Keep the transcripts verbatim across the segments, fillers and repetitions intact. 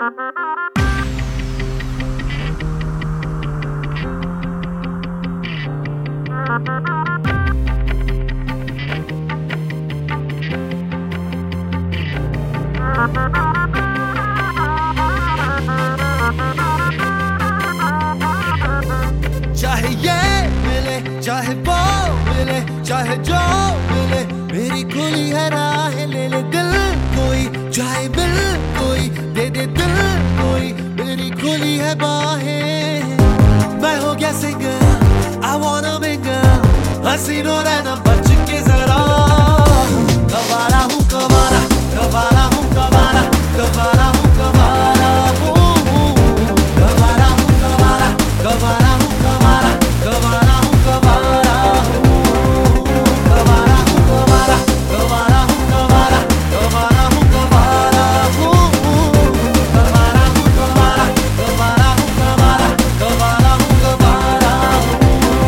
चाहे ये मिले चाहे वो मिले चाहे जो मिले, मेरी खुली है राह, ले ले दिल कोई, चाहे मिल कोई, दे दे दिल कोई, मेरी खुली है बाहें। मैं हो गया सिंगर, I wanna mingle, हसीनों रहना बच के जरा। कवारा हूँ कवारा, कवारा हूँ कवारा, कवारा हूँ कवारा हूँ, कवारा हूँ कवारा, कवारा हूँ कवारा, कवारा हूँ कवारा हूँ, कवारा हूँ कवारा, कवारा हूँ कवारा, कवारा हूँ कवारा हूँ, कवारा हूँ कवारा, कवारा हूँ कवारा, कवारा हूँ कवारा हूँ।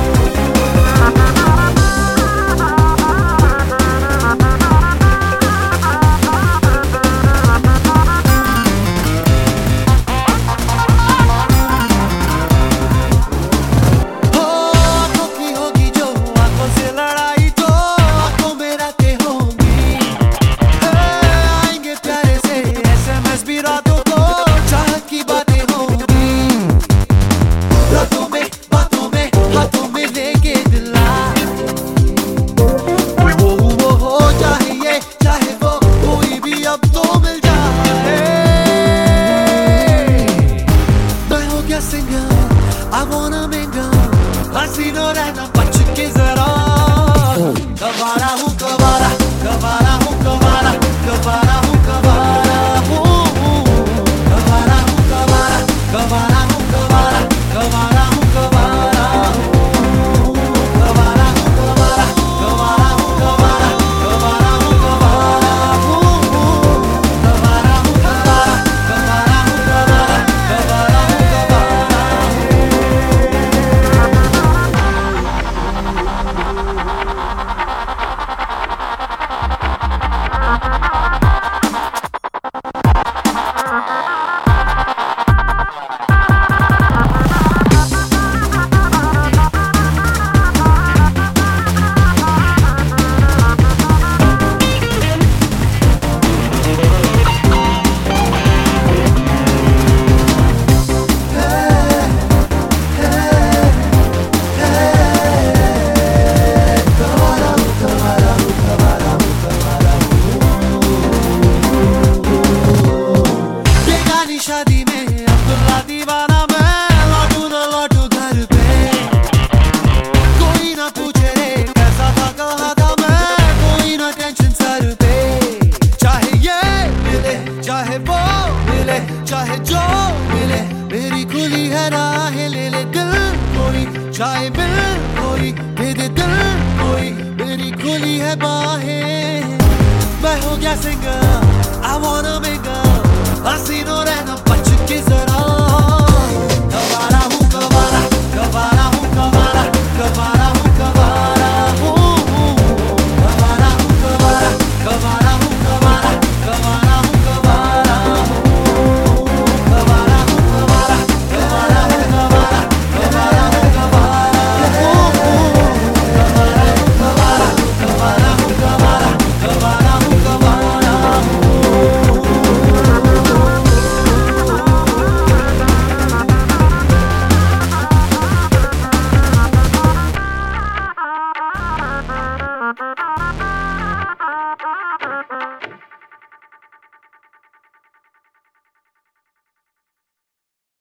I wanna mingle, हसीनों रहना बच के जरा। कवारा हूँ कवारा, कवारा हूँ कवारा, कवारा हूँ कवारा हूँ, कवारा हूँ कवारा, कवारा हूँ कवारा, कवारा हूँ कवारा हूँ, कवारा हूँ कवारा, कवारा हूँ कवारा, कवारा हूँ कवारा हूँ, कवारा हूँ कवारा, कवारा हूँ कवारा, कवारा हूँ कवारा। शादी में अब्दुल्ला दीवाना, मैं लौटू न लौटू घर पे, कोई ना पूछे रे कैसा था कहा था मैं, कोई ना टेंशन सर पे। चाहे ये मिले चाहे वो मिले, चाहे जो मिले, मेरी खुली है राह, ले ले दिल कोई, चाहे मिल कोई, दे दे दिल कोई, मेरी खुली है बाहें। मैं हो गया सिंगर,